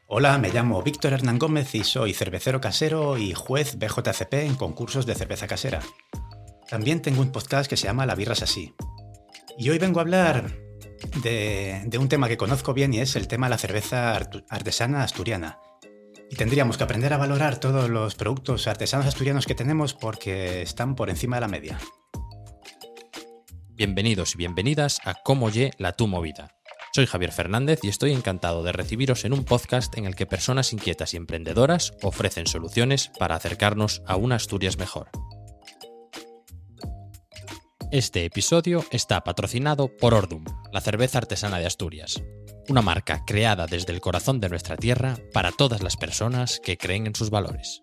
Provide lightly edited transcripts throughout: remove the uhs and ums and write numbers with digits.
Hola, me llamo Víctor Hernán Gómez y soy cervecero casero y juez BJCP en concursos de cerveza casera. También tengo un podcast que se llama La Birra es Así. Y hoy vengo a hablar de un tema que conozco bien y es el tema de la cerveza artesana asturiana. Y tendríamos que aprender a valorar todos los productos artesanos asturianos que tenemos porque están por encima de la media. Bienvenidos y bienvenidas a Cómo Ye la Tu Movida. Soy Javier Fernández y estoy encantado de recibiros en un podcast en el que personas inquietas y emprendedoras ofrecen soluciones para acercarnos a una Asturias mejor. Este episodio está patrocinado por Ordum, la cerveza artesana de Asturias, una marca creada desde el corazón de nuestra tierra para todas las personas que creen en sus valores.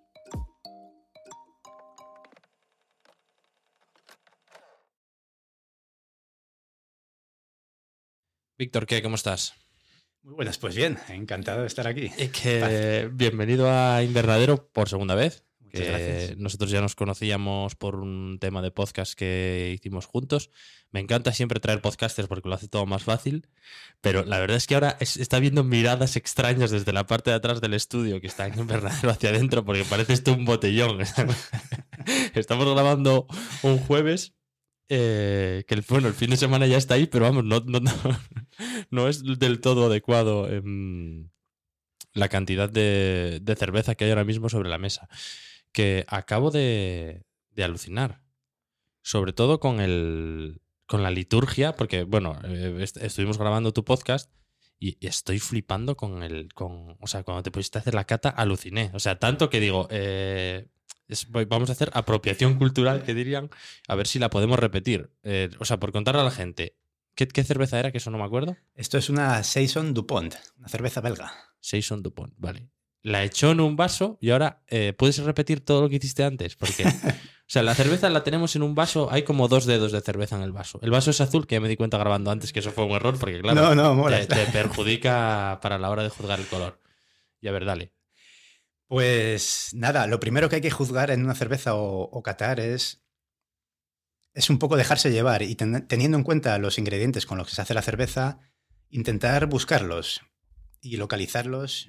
Víctor, ¿qué? ¿Cómo estás? Muy buenas, pues bien, encantado de estar aquí. Bienvenido a Invernadero por segunda vez. Muchas gracias. Nosotros ya nos conocíamos por un tema de podcast que hicimos juntos. Me encanta siempre traer podcasters porque lo hace todo más fácil, pero la verdad es que ahora está viendo miradas extrañas desde la parte de atrás del estudio que está en Invernadero hacia adentro porque parece esto un botellón. Estamos grabando un jueves. Que el fin de semana ya está ahí, pero vamos, no es del todo adecuado la cantidad de cerveza que hay ahora mismo sobre la mesa. Que acabo de alucinar. Sobre todo con la liturgia, porque, bueno, estuvimos grabando tu podcast y estoy flipando o sea, cuando te pusiste a hacer la cata, aluciné. O sea, tanto que digo... vamos a hacer apropiación cultural, que dirían, a ver si la podemos repetir. O sea, por contarle a la gente, ¿qué cerveza era? Que eso no me acuerdo. Esto es una Saison Dupont, una cerveza belga. Saison Dupont, vale. La echó en un vaso y ahora, ¿puedes repetir todo lo que hiciste antes? Porque, o sea, la cerveza la tenemos en un vaso, hay como 2 dedos de cerveza en el vaso. El vaso es azul, que ya me di cuenta grabando antes que eso fue un error, porque claro, mola. te perjudica para la hora de juzgar el color. Y a ver, dale. Pues nada, lo primero que hay que juzgar en una cerveza o catar es un poco dejarse llevar y teniendo en cuenta los ingredientes con los que se hace la cerveza, intentar buscarlos y localizarlos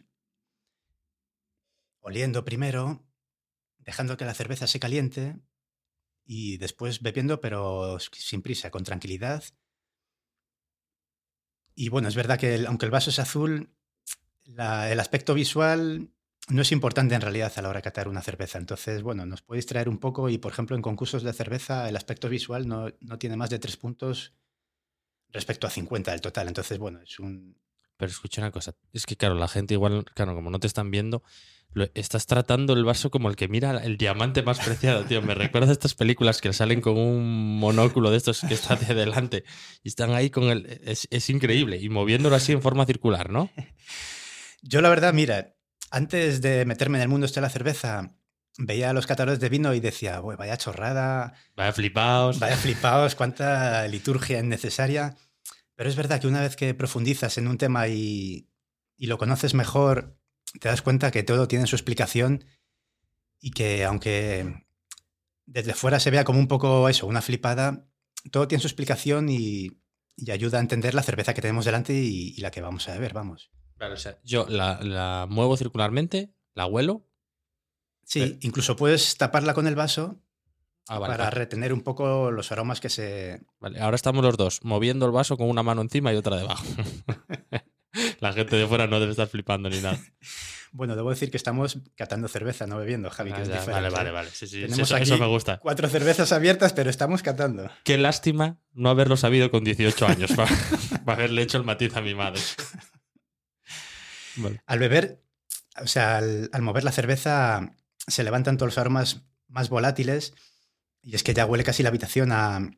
oliendo primero, dejando que la cerveza se caliente y después bebiendo, pero sin prisa, con tranquilidad. Y bueno, es verdad que aunque el vaso es azul, el aspecto visual no es importante en realidad a la hora de catar una cerveza. Entonces, bueno, nos puede distraer un poco y, por ejemplo, en concursos de cerveza el aspecto visual no tiene más de 3 puntos respecto a 50 del total. Entonces, bueno, es un... Pero escucha una cosa, es que claro, la gente igual, claro, como no te están viendo, estás tratando el vaso como el que mira el diamante más preciado, tío. Me recuerda a estas películas que salen con un monóculo de estos que está hacia adelante y están ahí con el... Es increíble, y moviéndolo así en forma circular, ¿no? Yo la verdad, mira, antes de meterme en el mundo de la cerveza, veía a los catadores de vino y decía, vaya chorrada. Vaya flipaos, cuánta liturgia innecesaria. Pero es verdad que una vez que profundizas en un tema y lo conoces mejor, te das cuenta que todo tiene su explicación y que aunque desde fuera se vea como un poco eso, una flipada, todo tiene su explicación y ayuda a entender la cerveza que tenemos delante y la que vamos a beber, vamos. Claro, o sea, yo la muevo circularmente, la huelo. Sí, incluso puedes taparla con el vaso para Vale. retener un poco los aromas que se... Vale, ahora estamos los dos moviendo el vaso con una mano encima y otra debajo. La gente de fuera no debe estar flipando ni nada. Bueno, debo decir que estamos catando cerveza, no bebiendo, Javi, que es diferente. Vale. Sí, Tenemos eso me gusta. 4 cervezas abiertas, pero estamos catando. Qué lástima no haberlo sabido con 18 años para haberle hecho el matiz a mi madre. Vale. Al beber, o sea, al mover la cerveza se levantan todos los aromas más volátiles y es que ya huele casi la habitación a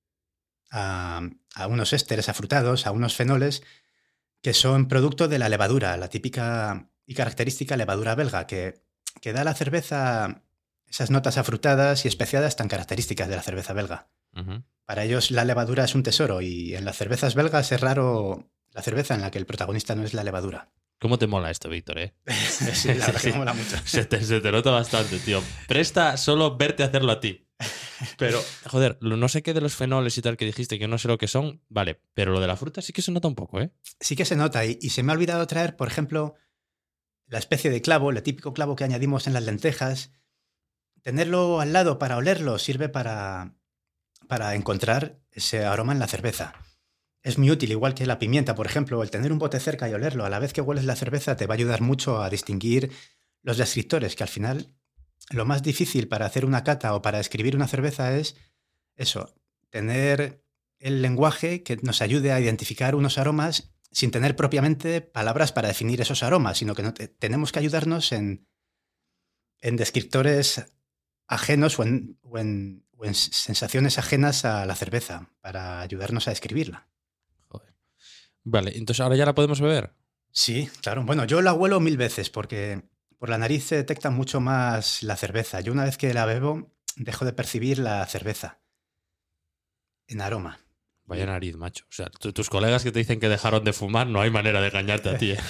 unos ésteres afrutados, a unos fenoles que son producto de la levadura, la típica y característica levadura belga que da a la cerveza esas notas afrutadas y especiadas tan características de la cerveza belga. Uh-huh. Para ellos la levadura es un tesoro y en las cervezas belgas es raro la cerveza en la que el protagonista no es la levadura. ¿Cómo te mola esto, Víctor? Sí, la verdad que me mola mucho. Se te nota bastante, tío. Presta solo verte hacerlo a ti. Pero, joder, no sé qué de los fenoles y tal que dijiste, que no sé lo que son, vale, pero lo de la fruta sí que se nota un poco, ¿eh? Sí que se nota y se me ha olvidado traer, por ejemplo, la especie de clavo, el típico clavo que añadimos en las lentejas, tenerlo al lado para olerlo sirve para encontrar ese aroma en la cerveza. Es muy útil, igual que la pimienta, por ejemplo. El tener un bote cerca y olerlo a la vez que hueles la cerveza te va a ayudar mucho a distinguir los descriptores, que al final lo más difícil para hacer una cata o para escribir una cerveza es eso, tener el lenguaje que nos ayude a identificar unos aromas sin tener propiamente palabras para definir esos aromas, sino que tenemos que ayudarnos en descriptores ajenos o en sensaciones ajenas a la cerveza para ayudarnos a describirla. Joder. Vale, entonces ahora ya la podemos beber. Sí, claro. Bueno, yo la huelo 1000 veces porque por la nariz se detecta mucho más la cerveza. Yo una vez que la bebo dejo de percibir la cerveza en aroma. Vaya nariz, macho. O sea, tus colegas que te dicen que dejaron de fumar, no hay manera de engañarte a ti, ¿eh?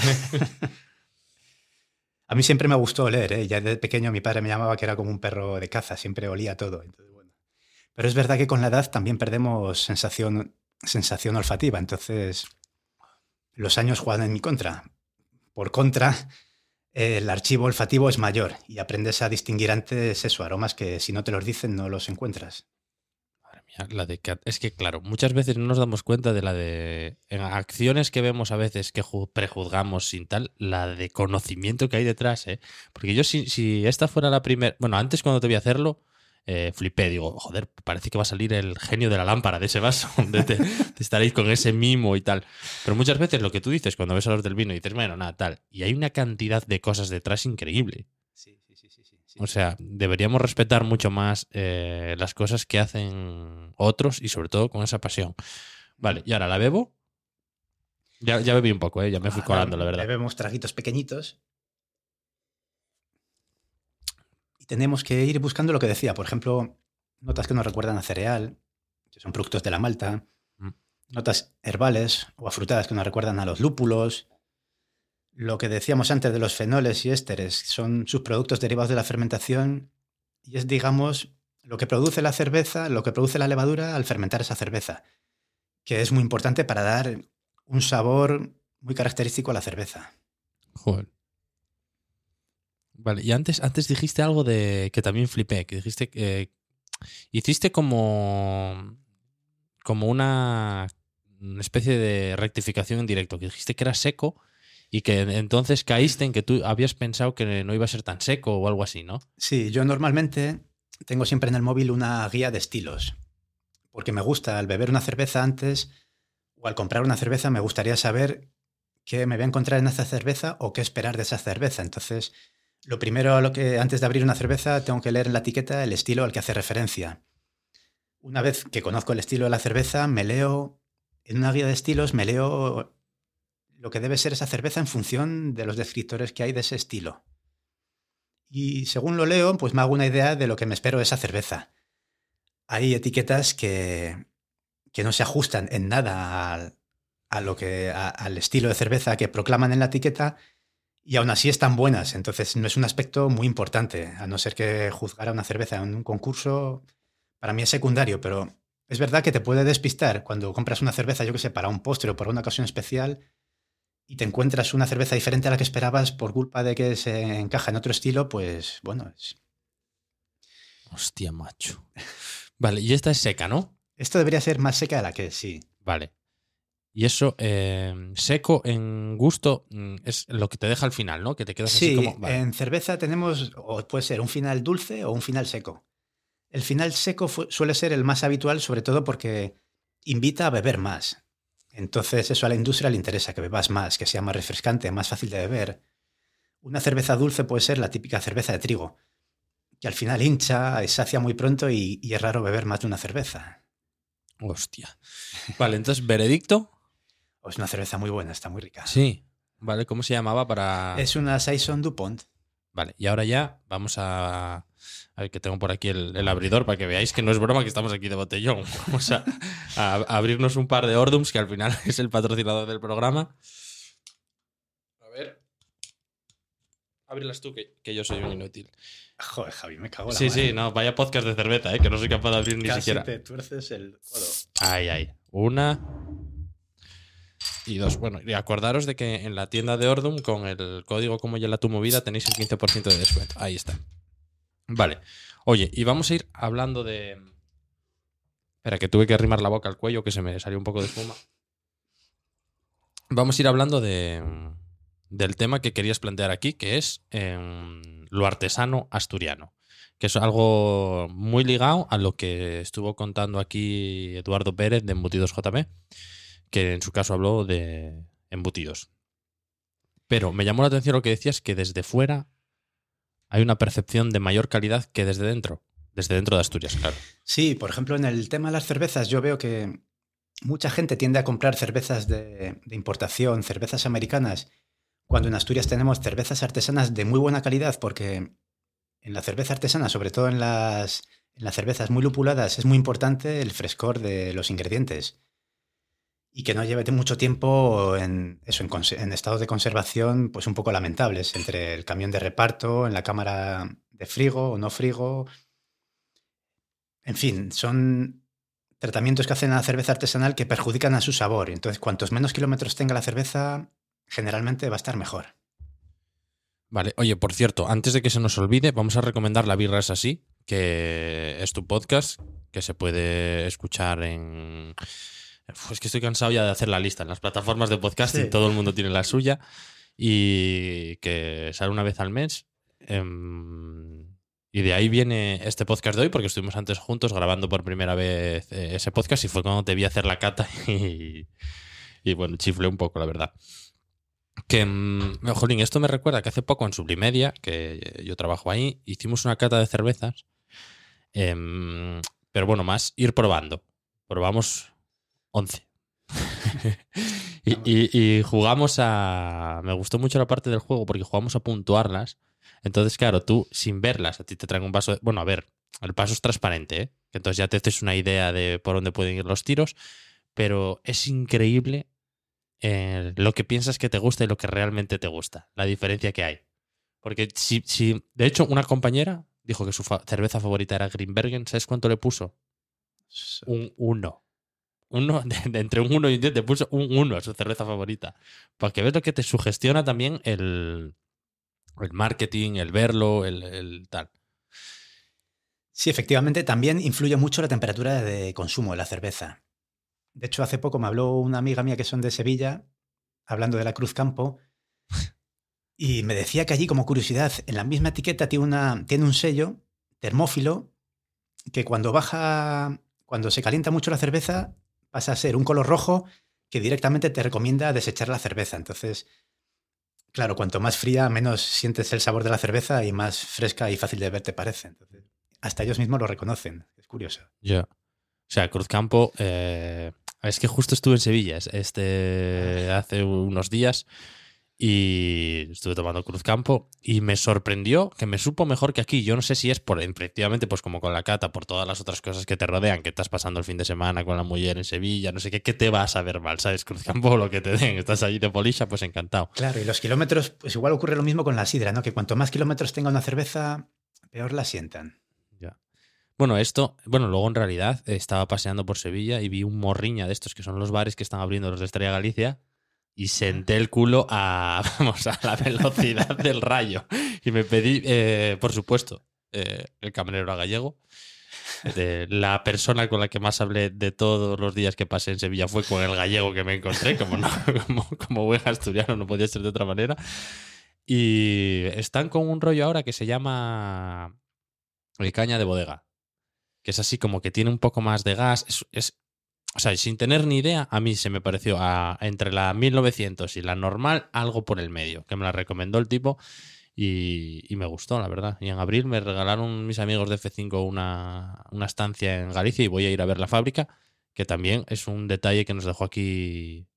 A mí siempre me gustó oler, ¿eh? Ya de pequeño mi padre me llamaba que era como un perro de caza, siempre olía todo. Entonces, bueno. Pero es verdad que con la edad también perdemos sensación olfativa, entonces los años juegan en mi contra. Por contra, el archivo olfativo es mayor y aprendes a distinguir antes aromas que si no te los dicen no los encuentras. Es que, claro, muchas veces no nos damos cuenta de en acciones que vemos a veces que prejuzgamos sin tal, la de conocimiento que hay detrás, ¿eh? Porque yo si esta fuera la primera... Bueno, antes cuando te vi hacerlo, flipé, digo, joder, parece que va a salir el genio de la lámpara de ese vaso, de estar ahí con ese mimo y tal. Pero muchas veces lo que tú dices cuando ves a los del vino y dices, bueno, nada, tal, y hay una cantidad de cosas detrás increíble. Sí. O sea, deberíamos respetar mucho más las cosas que hacen otros y sobre todo con esa pasión. Vale, y ahora la bebo. Ya bebí un poco, ya me fui colando, la verdad. Bebemos traguitos pequeñitos. Y tenemos que ir buscando lo que decía. Por ejemplo, notas que nos recuerdan a cereal, que son productos de la malta. Notas herbales o afrutadas que nos recuerdan a los lúpulos. Lo que decíamos antes de los fenoles y ésteres son subproductos derivados de la fermentación y es, digamos, lo que produce la cerveza, lo que produce la levadura al fermentar esa cerveza, que es muy importante para dar un sabor muy característico a la cerveza. Joder. Vale, y antes dijiste algo de que también flipé, que dijiste que hiciste como una especie de rectificación en directo, que dijiste que era seco. Y que entonces caíste en que tú habías pensado que no iba a ser tan seco o algo así, ¿no? Sí, yo normalmente tengo siempre en el móvil una guía de estilos, porque me gusta al beber una cerveza antes o al comprar una cerveza me gustaría saber qué me voy a encontrar en esa cerveza o qué esperar de esa cerveza. Entonces, lo primero antes de abrir una cerveza tengo que leer en la etiqueta el estilo al que hace referencia. Una vez que conozco el estilo de la cerveza, en una guía de estilos me leo lo que debe ser esa cerveza en función de los descriptores que hay de ese estilo. Y según lo leo, pues me hago una idea de lo que me espero de esa cerveza. Hay etiquetas que no se ajustan en nada al estilo de cerveza que proclaman en la etiqueta y aún así están buenas. Entonces no es un aspecto muy importante, a no ser que juzgar a una cerveza en un concurso, para mí es secundario, pero es verdad que te puede despistar cuando compras una cerveza, yo que sé, para un postre o para una ocasión especial y te encuentras una cerveza diferente a la que esperabas por culpa de que se encaja en otro estilo, pues bueno. Hostia, macho. Vale, y esta es seca, ¿no? Esto debería ser más seca de la que sí. Vale. Y eso, seco en gusto, es lo que te deja al final, ¿no? Que te quedas así como... Vale. En cerveza tenemos, o puede ser un final dulce o un final seco. El final seco suele ser el más habitual, sobre todo porque invita a beber más. Entonces eso a la industria le interesa, que bebas más, que sea más refrescante, más fácil de beber. Una cerveza dulce puede ser la típica cerveza de trigo, que al final hincha, sacia muy pronto y es raro beber más de una cerveza. Hostia. Vale, entonces, veredicto. Es una cerveza muy buena, está muy rica. Sí. Vale, ¿cómo se llamaba para...? Es una Saison DuPont. Vale, y ahora ya vamos a ver que tengo por aquí el abridor para que veáis que no es broma que estamos aquí de botellón. Vamos a abrirnos un par de Ordums, que al final es el patrocinador del programa. A ver. Ábrelas tú, que yo soy un inútil. Joder, Javi, me cago en la Sí, madre. sí, no, vaya podcast de cerveza, que no soy capaz de abrir ni Casi siquiera. te tuerces el codo. Ay. Una. Y 2, bueno, y acordaros de que en la tienda de Ordum, con el código como ya la tu movida, tenéis el 15% de descuento. Ahí está. Vale. Oye, y vamos a ir hablando de... Espera, que tuve que arrimar la boca al cuello, que se me salió un poco de espuma. Vamos a ir hablando del tema que querías plantear aquí, que es lo artesano asturiano, que es algo muy ligado a lo que estuvo contando aquí Eduardo Pérez de Embutidos JB, que en su caso habló de embutidos. Pero me llamó la atención lo que decías, que desde fuera hay una percepción de mayor calidad que desde dentro de Asturias, claro. Sí, por ejemplo, en el tema de las cervezas, yo veo que mucha gente tiende a comprar cervezas de importación, cervezas americanas, cuando en Asturias tenemos cervezas artesanas de muy buena calidad, porque en la cerveza artesana, sobre todo en las cervezas muy lupuladas, es muy importante el frescor de los ingredientes y que no lleve mucho tiempo en estado de conservación, pues un poco lamentables, entre el camión de reparto, en la cámara de frigo o no frigo. En fin, son tratamientos que hacen a la cerveza artesanal que perjudican a su sabor. Entonces, cuantos menos kilómetros tenga la cerveza, generalmente va a estar mejor. Vale, oye, por cierto, antes de que se nos olvide, vamos a recomendar La Birra es Así, que es tu podcast, que se puede escuchar en... Pues que estoy cansado ya de hacer la lista en las plataformas de podcasting, Sí. todo el mundo tiene la suya, y que sale una vez al mes. Y de ahí viene este podcast de hoy, porque estuvimos antes juntos grabando por primera vez ese podcast y fue cuando te vi hacer la cata y bueno, chiflé un poco, la verdad. Que, jolín, esto me recuerda que hace poco en Sublimedia, que yo trabajo ahí, hicimos una cata de cervezas, pero bueno, más ir probando. Probamos 11. y jugamos a... Me gustó mucho la parte del juego porque jugamos a puntuarlas. Entonces, claro, tú sin verlas, a ti te traen un vaso de... Bueno, a ver, el vaso es transparente, ¿eh? Que entonces ya te haces una idea de por dónde pueden ir los tiros, pero es increíble lo que piensas que te gusta y lo que realmente te gusta, la diferencia que hay. Porque si de hecho, una compañera dijo que su cerveza favorita era Grimbergen, ¿sabes cuánto le puso? Un 1. Entre un 1 y un 10 te puso un 1 a su cerveza favorita. Para que veas lo que te sugestiona también el marketing, el verlo, el tal. Sí, efectivamente, también influye mucho la temperatura de consumo de la cerveza. De hecho, hace poco me habló una amiga mía que son de Sevilla, hablando de la Cruz Campo, y me decía que allí, como curiosidad, en la misma etiqueta tiene un sello termófilo que cuando se calienta mucho la cerveza, pasa a ser un color rojo que directamente te recomienda desechar la cerveza. Entonces, claro, cuanto más fría, menos sientes el sabor de la cerveza y más fresca y fácil de ver te parece. Entonces, hasta ellos mismos lo reconocen. Es curioso. Ya. O sea, Cruzcampo, es que justo estuve en Sevilla hace unos días y estuve tomando Cruzcampo y me sorprendió que me supo mejor que aquí. Yo no sé si es efectivamente, pues como con la cata, por todas las otras cosas que te rodean, que estás pasando el fin de semana con la mujer en Sevilla, no sé qué te va a saber mal, ¿sabes? Cruzcampo, lo que te den, estás allí de polisha, pues encantado. Claro, y los kilómetros, pues igual ocurre lo mismo con la sidra, ¿no? Que cuanto más kilómetros tenga una cerveza, peor la sientan. Ya. Bueno, luego en realidad estaba paseando por Sevilla y vi un morriña de estos que son los bares que están abriendo los de Estrella Galicia y senté el culo a la velocidad del rayo. Y me pedí, por supuesto, el camarero era gallego. La persona con la que más hablé de todos los días que pasé en Sevilla fue con el gallego que me encontré, como buen asturiano, no podía ser de otra manera. Y están con un rollo ahora que se llama caña de bodega, que es así como que tiene un poco más de gas. O sea, sin tener ni idea, a mí se me pareció entre la 1900 y la normal algo por el medio, que me la recomendó el tipo y me gustó, la verdad. Y en abril me regalaron mis amigos de F5 una estancia en Galicia y voy a ir a ver la fábrica, que también es un detalle que nos dejó aquí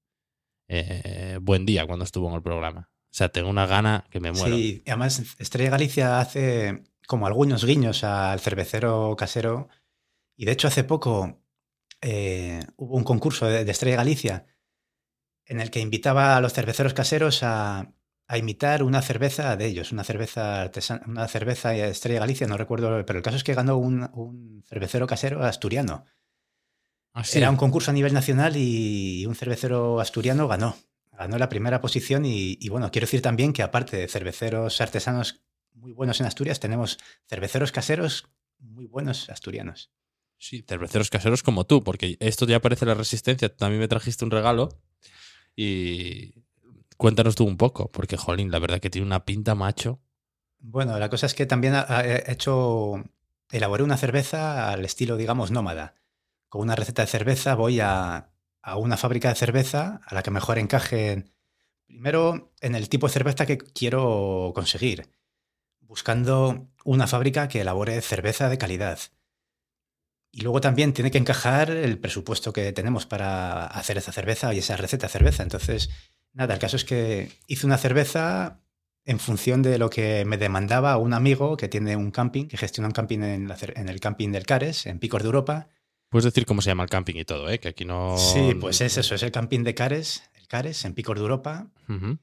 buen día cuando estuvo en el programa. O sea, tengo una gana que me muero. Sí, y además Estrella Galicia hace como algunos guiños al cervecero casero y de hecho hace poco hubo un concurso de Estrella Galicia en el que invitaba a los cerveceros caseros a imitar una cerveza de ellos, una cerveza artesana, una cerveza Estrella Galicia, no recuerdo, pero el caso es que ganó un cervecero casero asturiano. Ah, sí. Era un concurso a nivel nacional y un cervecero asturiano ganó. Ganó la primera posición y bueno, quiero decir también que aparte de cerveceros artesanos muy buenos en Asturias, tenemos cerveceros caseros muy buenos asturianos. Sí, cerveceros caseros como tú, porque esto ya parece la Resistencia. Tú también me trajiste un regalo y cuéntanos tú un poco, porque, jolín, la verdad que tiene una pinta macho. Bueno, la cosa es que también elaboré una cerveza al estilo, digamos, nómada. Con una receta de cerveza voy a una fábrica de cerveza a la que mejor encaje, primero, en el tipo de cerveza que quiero conseguir, buscando una fábrica que elabore cerveza de calidad. Y luego también tiene que encajar el presupuesto que tenemos para hacer esa cerveza y esa receta de cerveza. Entonces, nada, el caso es que hice una cerveza en función de lo que me demandaba un amigo que tiene un camping, que gestiona un camping en el camping del Cares, en Picos de Europa. Puedes decir cómo se llama el camping y todo, ¿eh? Que aquí no... Sí, pues es eso, es el camping de Cares, el Cares, en Picos de Europa. Ujú.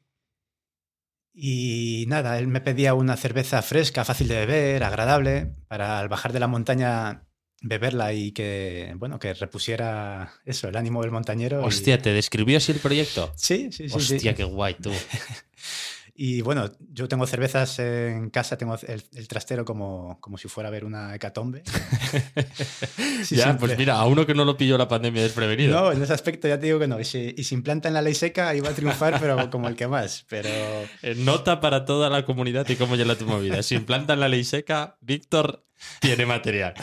Y nada, él me pedía una cerveza fresca, fácil de beber, agradable, para al bajar de la montaña beberla y que, bueno, que repusiera eso, el ánimo del montañero. Hostia, ¿te describió así el proyecto? Sí, sí, sí, Hostia, sí. qué guay, tú. Y bueno, yo tengo cervezas en casa, tengo el trastero como si fuera a ver una hecatombe. Sí, Ya, simple. pues mira, a uno que no lo pilló la pandemia desprevenido. No, en ese aspecto ya te digo que no. Y si implanta en la ley seca, iba a triunfar, pero como el que más. Pero Nota para toda la comunidad y cómo lleva tu movida. Si implantan la ley seca, Víctor tiene material.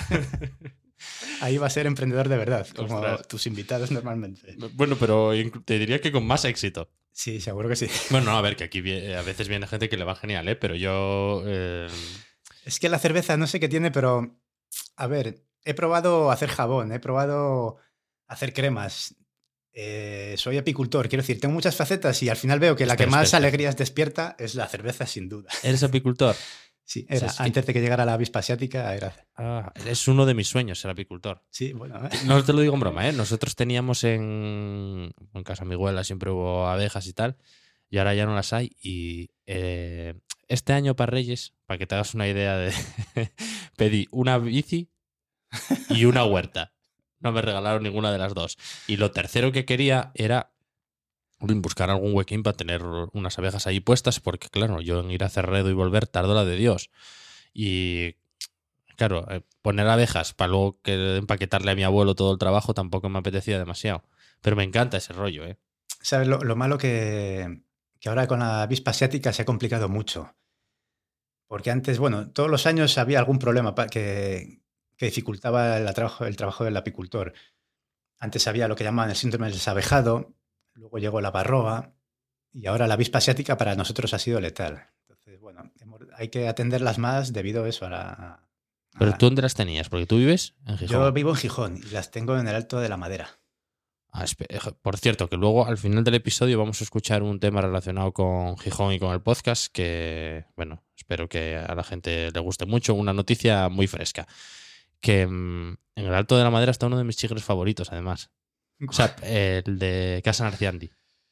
ahí va a ser emprendedor de verdad, como Ostras. tus invitados normalmente. Bueno, pero te diría que con más éxito. Sí, seguro que sí. Bueno, no, a ver, que aquí a veces viene gente que le va genial, ¿eh? Pero yo... Es que la cerveza no sé qué tiene, pero a ver, he probado hacer jabón, he probado hacer cremas. Soy apicultor, quiero decir, tengo muchas facetas y al final veo que la que más alegrías despierta es la cerveza, sin duda. ¿Eres apicultor? Sí, era. Sí, Antes de que llegara la avispa asiática, era. Ah, es uno de mis sueños ser apicultor. Sí, bueno. No te lo digo en broma, ¿eh? Nosotros teníamos en casa de mi abuela, siempre hubo abejas y tal, y ahora ya no las hay. Y este año para Reyes, para que te hagas una idea de... pedí una bici y una huerta. No me regalaron ninguna de las dos. Y lo tercero que quería era buscar algún huequín para tener unas abejas ahí puestas, porque claro, yo en ir a Cerredo y volver tardo la de Dios. Y claro, poner abejas para luego empaquetarle a mi abuelo todo el trabajo tampoco me apetecía demasiado. Pero me encanta ese rollo, ¿eh? ¿Sabes lo malo que ahora con la avispa asiática se ha complicado mucho? Porque antes, bueno, todos los años había algún problema que dificultaba el trabajo del apicultor. Antes había lo que llamaban el síndrome del desabejado, luego llegó la varroa y ahora la avispa asiática para nosotros ha sido letal. Entonces, bueno, hay que atenderlas más debido a eso. Pero tú, ¿dónde las tenías? Porque tú vives en Gijón. Yo vivo en Gijón y las tengo en el Alto de la Madera. Ah, por cierto, que luego al final del episodio vamos a escuchar un tema relacionado con Gijón y con el podcast que, bueno, espero que a la gente le guste mucho. Una noticia muy fresca. Que en el Alto de la Madera está uno de mis chigres favoritos, además. O sea, el de Casa Narciandi.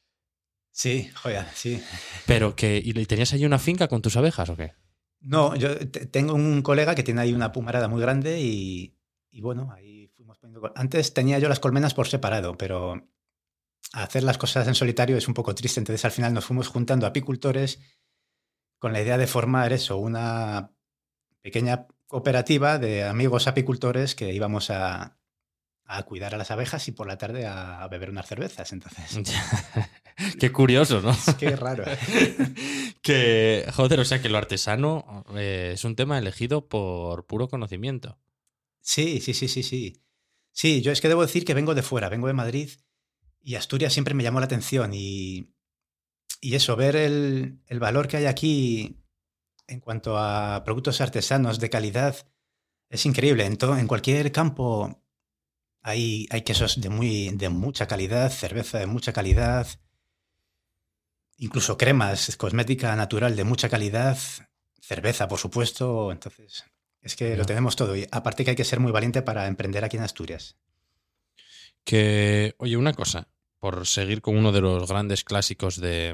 Sí, joya, sí. Pero que... ¿Y tenías allí una finca con tus abejas o qué? No, yo tengo un colega que tiene ahí una pumarada muy grande y bueno, ahí fuimos poniendo... Antes tenía yo las colmenas por separado, pero hacer las cosas en solitario es un poco triste. Entonces al final nos fuimos juntando apicultores con la idea de formar eso, una pequeña cooperativa de amigos apicultores que íbamos a cuidar a las abejas y por la tarde a beber unas cervezas. Entonces, Qué curioso, ¿no? es que raro. Que, joder, o sea que lo artesano es un tema elegido por puro conocimiento. Sí, sí, sí, sí, sí. Sí, yo es que debo decir que vengo de fuera, vengo de Madrid y Asturias siempre me llamó la atención y eso, ver el valor que hay aquí en cuanto a productos artesanos de calidad es increíble. En cualquier campo hay quesos de mucha calidad, cerveza de mucha calidad, incluso cremas, cosmética natural de mucha calidad, cerveza, por supuesto. Entonces, es que lo tenemos todo. Y aparte que hay que ser muy valiente para emprender aquí en Asturias. Que, oye, una cosa, por seguir con uno de los grandes clásicos de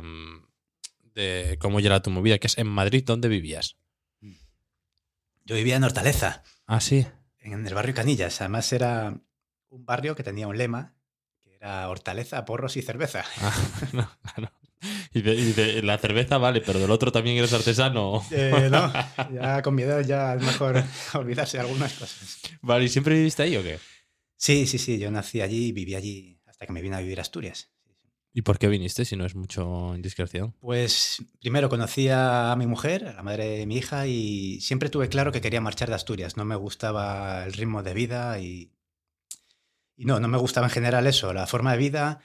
cómo llega tu movida, que es en Madrid, ¿dónde vivías? Yo vivía en Hortaleza. Ah, sí. En el barrio Canillas. Además era un barrio que tenía un lema que era hortaleza, porros y cerveza. No, claro. Y de la cerveza vale, pero del otro también eres artesano. No, ya con mi edad ya es mejor olvidarse de algunas cosas. Vale, ¿y siempre viviste ahí o qué? Sí, yo nací allí y viví allí hasta que me vine a vivir a Asturias. ¿Y por qué viniste si no es mucho indiscreción? Pues primero conocí a mi mujer, a la madre de mi hija, y siempre tuve claro que quería marchar de Asturias. No me gustaba el ritmo de vida y no me gustaba en general eso, la forma de vida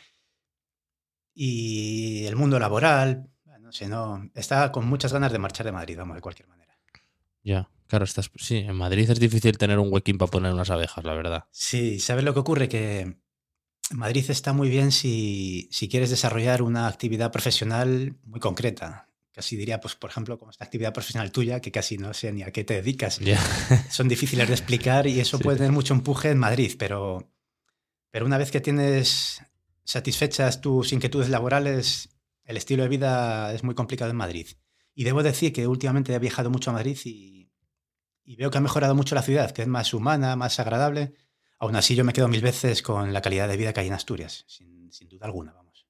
y el mundo laboral. No sé, no. Estaba con muchas ganas de marchar de Madrid, vamos, de cualquier manera. Ya, claro, sí, en Madrid es difícil tener un huequín para poner unas abejas, la verdad. Sí, ¿sabes lo que ocurre? Que Madrid está muy bien si quieres desarrollar una actividad profesional muy concreta. Casi diría, pues, por ejemplo, como esta actividad profesional tuya, que casi no sé ni a qué te dedicas. Ya. Son difíciles de explicar y eso Sí. puede tener mucho empuje en Madrid, pero una vez que tienes satisfechas tus inquietudes laborales, el estilo de vida es muy complicado en Madrid. Y debo decir que últimamente he viajado mucho a Madrid y veo que ha mejorado mucho la ciudad, que es más humana, más agradable. Aún así, yo me quedo 1000 veces con la calidad de vida que hay en Asturias, sin duda alguna, vamos.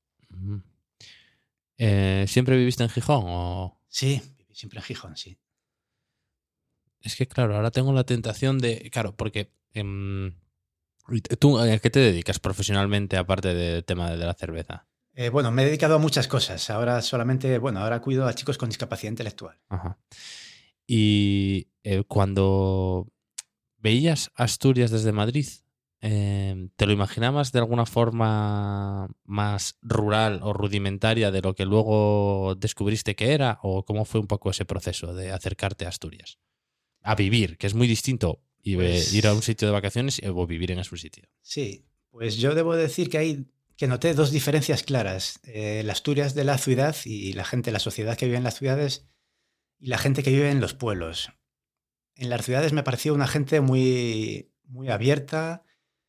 ¿Siempre viviste en Gijón o...? Sí, viví siempre en Gijón, sí. Es que, claro, ahora tengo la tentación de... Claro, porque... ¿tú a qué te dedicas profesionalmente aparte del tema de la cerveza? Bueno, me he dedicado a muchas cosas. Ahora solamente, ahora cuido a chicos con discapacidad intelectual. Ajá. Y cuando veías Asturias desde Madrid, ¿te lo imaginabas de alguna forma más rural o rudimentaria de lo que luego descubriste que era? ¿O cómo fue un poco ese proceso de acercarte a Asturias? A vivir, que es muy distinto ir a un sitio de vacaciones o vivir en ese sitio. Sí, pues yo debo decir que noté dos diferencias claras. La Asturias de la ciudad y la gente, la sociedad que vive en las ciudades y la gente que vive en los pueblos. En las ciudades me pareció una gente muy, muy abierta,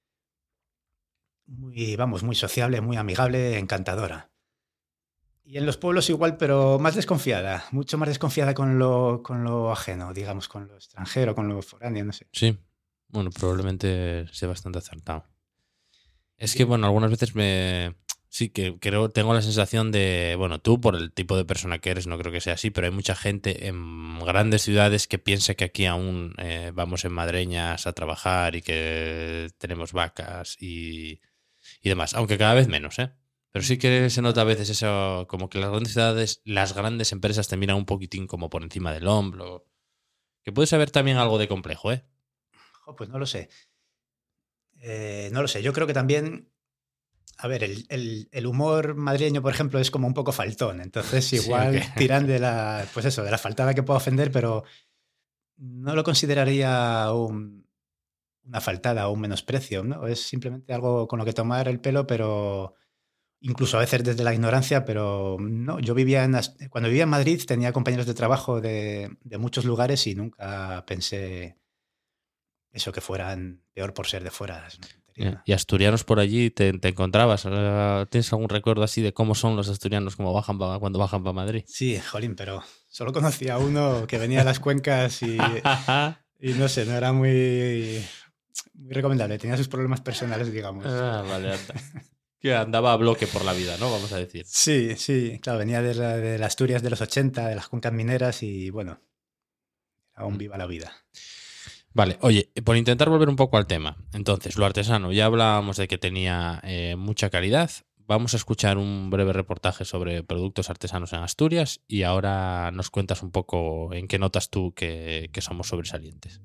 muy sociable, muy amigable, encantadora. Y en los pueblos igual, pero más desconfiada, mucho más desconfiada con lo ajeno, digamos, con lo extranjero, con lo foráneo, no sé. Sí, bueno, probablemente sea bastante acertado. Es que, bueno, algunas veces sí que tengo la sensación de, bueno, tú por el tipo de persona que eres no creo que sea así, pero hay mucha gente en grandes ciudades que piensa que aquí aún vamos en madreñas a trabajar y que tenemos vacas y demás, aunque cada vez menos, ¿eh? Pero sí que se nota a veces eso, como que las grandes ciudades, las grandes empresas te miran un poquitín como por encima del hombro, que puedes haber también algo de complejo, ¿eh? Pues no lo sé. No lo sé, yo creo que también, a ver, el humor madrileño, por ejemplo, es como un poco faltón, entonces igual Sí, okay. Tiran de la faltada que pueda ofender, pero no lo consideraría una faltada o un menosprecio, ¿no? Es simplemente algo con lo que tomar el pelo, pero incluso a veces desde la ignorancia, pero no, yo cuando vivía en Madrid tenía compañeros de trabajo de muchos lugares y nunca pensé eso que fueran peor por ser de fuera. Es una tontería, ¿no? ¿Y asturianos por allí te encontrabas? ¿Tienes algún recuerdo así de cómo son los asturianos cuando bajan para Madrid? Sí, jolín, pero solo conocía a uno que venía a las cuencas y no sé, no era muy recomendable. Tenía sus problemas personales, digamos. Vale, anda. Que andaba a bloque por la vida, ¿no? Vamos a decir. Sí, claro, venía de las Asturias de los 80, de las cuencas mineras y bueno, aún viva la vida. Vale, oye, por intentar volver un poco al tema. Entonces, lo artesano, ya hablábamos de que tenía mucha calidad. Vamos a escuchar un breve reportaje sobre productos artesanos en Asturias y ahora nos cuentas un poco en qué notas tú que somos sobresalientes.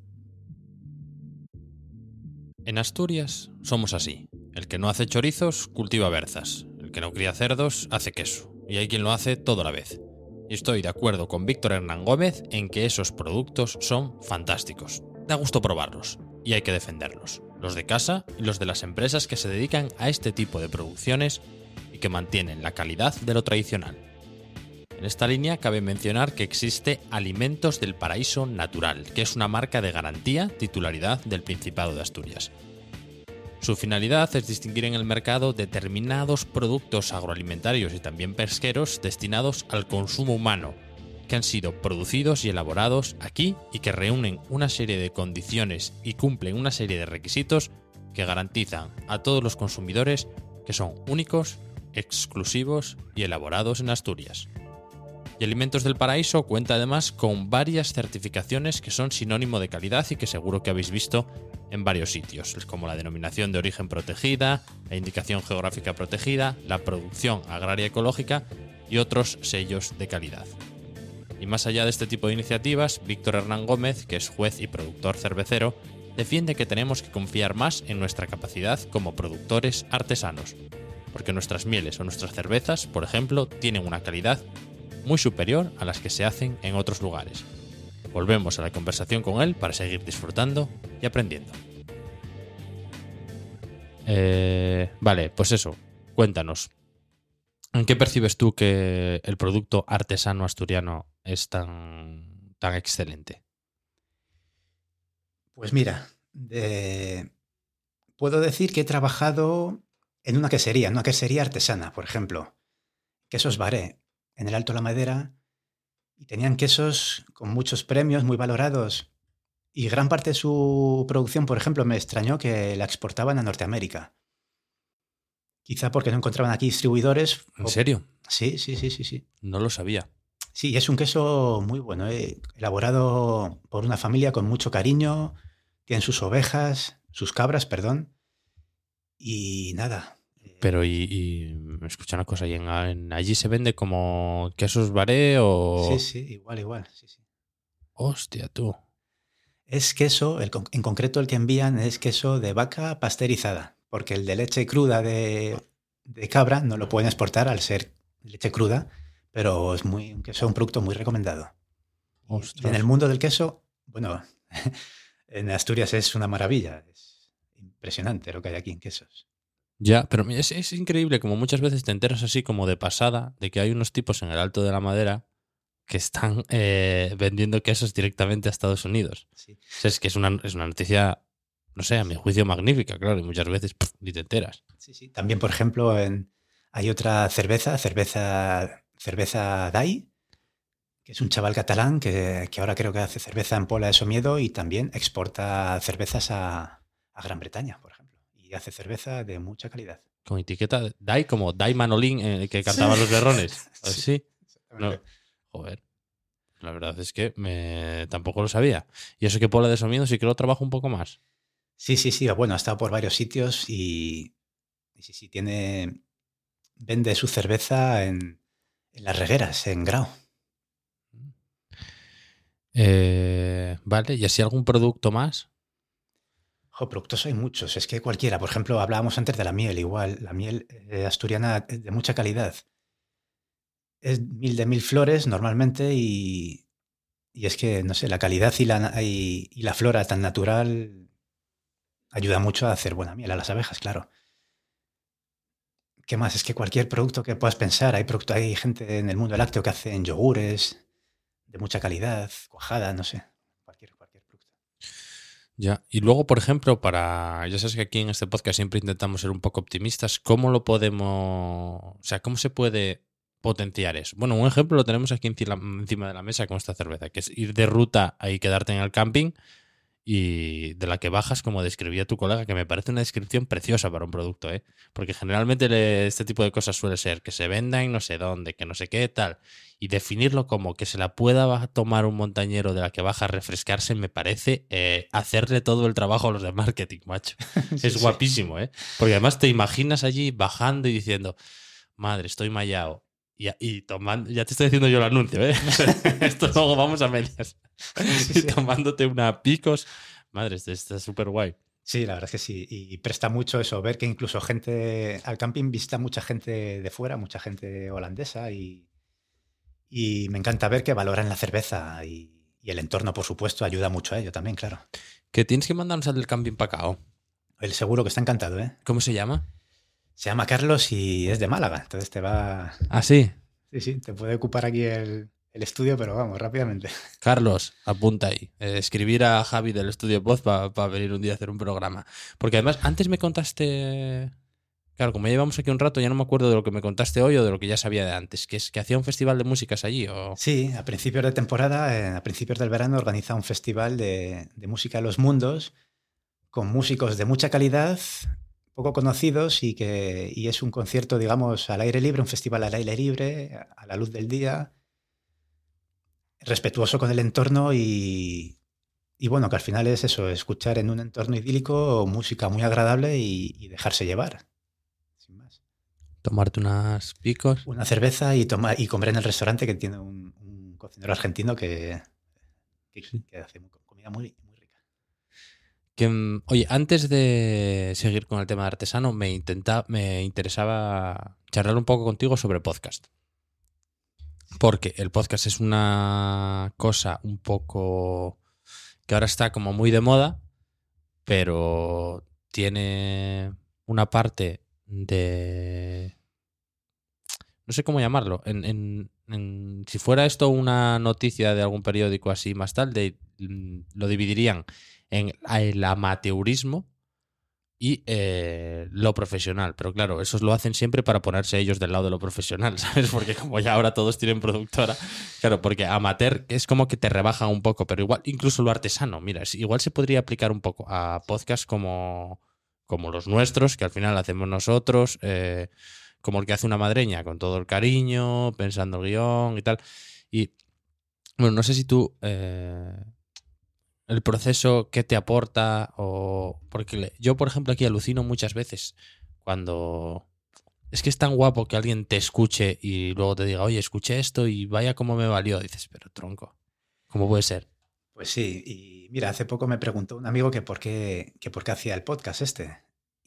En Asturias somos así. El que no hace chorizos, cultiva berzas. El que no cría cerdos, hace queso. Y hay quien lo hace todo a la vez. Y estoy de acuerdo con Víctor Hernán Gómez en que esos productos son fantásticos. Da gusto probarlos. Y hay que defenderlos. Los de casa y los de las empresas que se dedican a este tipo de producciones y que mantienen la calidad de lo tradicional. En esta línea cabe mencionar que existe Alimentos del Paraíso Natural, que es una marca de garantía, titularidad del Principado de Asturias. Su finalidad es distinguir en el mercado determinados productos agroalimentarios y también pesqueros destinados al consumo humano, que han sido producidos y elaborados aquí y que reúnen una serie de condiciones y cumplen una serie de requisitos que garantizan a todos los consumidores que son únicos, exclusivos y elaborados en Asturias. Y Alimentos del Paraíso cuenta además con varias certificaciones que son sinónimo de calidad y que seguro que habéis visto en varios sitios, como la denominación de origen protegida, la indicación geográfica protegida, la producción agraria ecológica y otros sellos de calidad. Y más allá de este tipo de iniciativas, Víctor Hernán Gómez, que es juez y productor cervecero, defiende que tenemos que confiar más en nuestra capacidad como productores artesanos, porque nuestras mieles o nuestras cervezas, por ejemplo, tienen una calidad muy superior a las que se hacen en otros lugares. Volvemos a la conversación con él para seguir disfrutando y aprendiendo. Vale, pues eso, cuéntanos. ¿En qué percibes tú que el producto artesano asturiano es tan excelente? Pues mira, puedo decir que he trabajado en una quesería artesana, por ejemplo. Quesos Baré, en el Alto La Madera, y tenían quesos con muchos premios, muy valorados. Y gran parte de su producción, por ejemplo, me extrañó que la exportaban a Norteamérica. Quizá porque no encontraban aquí distribuidores. ¿En serio? Sí. No lo sabía. Sí, es un queso muy bueno, elaborado por una familia con mucho cariño. Tienen sus ovejas, sus cabras, perdón. Y nada. Pero y escucha una cosa, allí se vende como quesos Baré o...? Sí, igual. Sí. Hostia, tú. Es queso, en concreto el que envían es queso de vaca pasteurizada, porque el de leche cruda de cabra no lo pueden exportar al ser leche cruda, pero es un producto muy recomendado. Ostras. En el mundo del queso, bueno, en Asturias es una maravilla, es impresionante lo que hay aquí en quesos. Ya, pero es increíble como muchas veces te enteras así como de pasada de que hay unos tipos en el Alto de la Madera que están vendiendo quesos directamente a Estados Unidos. Sí. O sea, es que es una noticia, no sé, a mi juicio magnífica, claro, y muchas veces ni te enteras. Sí. También, por ejemplo, hay otra cerveza Dai, que es un chaval catalán que ahora creo que hace cerveza en Pola de Somiedo y también exporta cervezas a Gran Bretaña, por ejemplo. Y hace cerveza de mucha calidad. Con etiqueta Dai, como Dai Manolín, que cantaba los berrones. ¿Sí? No. Joder. La verdad es que tampoco lo sabía. Y eso que Pola de Somiedo sí que lo trabajo un poco más. Sí. Bueno, ha estado por varios sitios y sí, vende su cerveza en las regueras, en Grau. Vale, ¿y así algún producto más? Productos hay muchos, es que cualquiera. Por ejemplo, hablábamos antes de la miel, igual. La miel asturiana es de mucha calidad. Es miel de 1000 flores normalmente y es que, no sé, la calidad y la flora tan natural ayuda mucho a hacer buena miel a las abejas, claro. ¿Qué más? Es que cualquier producto que puedas pensar, hay gente en el mundo lácteo que hacen yogures de mucha calidad, cuajada, no sé, cualquier producto. Ya, y luego, por ejemplo, ya sabes que aquí en este podcast siempre intentamos ser un poco optimistas, ¿cómo cómo se puede potenciar eso? Bueno, un ejemplo lo tenemos aquí encima de la mesa con esta cerveza, que es ir de ruta y quedarte en el camping y de la que bajas, como describía tu colega, que me parece una descripción preciosa para un producto, ¿eh? Porque generalmente este tipo de cosas suele ser que se venda en no sé dónde, que no sé qué, tal. Y definirlo como que se la pueda tomar un montañero de la que baja a refrescarse me parece hacerle todo el trabajo a los de marketing, macho. Es guapísimo, ¿eh? Porque además te imaginas allí bajando y diciendo, madre, estoy mallado. Y tomando, ya te estoy diciendo yo el anuncio, ¿eh? Esto luego vamos a medias. Sí. Tomándote una picos. Madre, está súper guay. Sí, la verdad es que sí. Y presta mucho eso, ver que incluso al camping visita mucha gente de fuera, mucha gente holandesa y me encanta ver que valoran la cerveza y el entorno, por supuesto, ayuda mucho a ello también, claro. Que tienes que mandarnos al del camping para acá, ¿o? Él seguro que está encantado, ¿eh? ¿Cómo se llama? Se llama Carlos y es de Málaga, entonces te va... ¿Ah, sí? Sí, te puede ocupar aquí el estudio, pero vamos, rápidamente. Carlos, apunta ahí. Escribir a Javi del Estudio Voz para venir un día a hacer un programa. Porque además, antes me contaste... Claro, como ya llevamos aquí un rato, ya no me acuerdo de lo que me contaste hoy o de lo que ya sabía de antes. Que hacía un festival de músicas allí, ¿o? Sí, a principios de temporada, a principios del verano, organiza un festival de música en los mundos con músicos de mucha calidad, poco conocidos y es un concierto, digamos, al aire libre, un festival al aire libre, a la luz del día, respetuoso con el entorno y bueno, que al final es eso, escuchar en un entorno idílico música muy agradable y dejarse llevar, sin más. Tomarte unas picos. Una cerveza y comer en el restaurante que tiene un cocinero argentino que hace comida muy, muy rica. Oye, antes de seguir con el tema de artesano, me interesaba charlar un poco contigo sobre podcast. Porque el podcast es una cosa un poco que ahora está como muy de moda, pero tiene una parte de... No sé cómo llamarlo. Si fuera esto una noticia de algún periódico así más tarde, lo dividirían en el amateurismo y lo profesional. Pero claro, esos lo hacen siempre para ponerse ellos del lado de lo profesional, ¿sabes? Porque como ya ahora todos tienen productora, claro, porque amateur es como que te rebaja un poco, pero igual, incluso lo artesano, mira, igual se podría aplicar un poco a podcasts como los nuestros, que al final hacemos nosotros, como el que hace Una Madreña, con todo el cariño, pensando el guión y tal. Y bueno, no sé si tú... el proceso que te aporta o... Porque yo, por ejemplo, aquí alucino muchas veces cuando... Es que es tan guapo que alguien te escuche y luego te diga, oye, escuché esto y vaya cómo me valió. Dices, pero tronco, ¿cómo puede ser? Pues sí, y mira, hace poco me preguntó un amigo que por qué hacía el podcast este.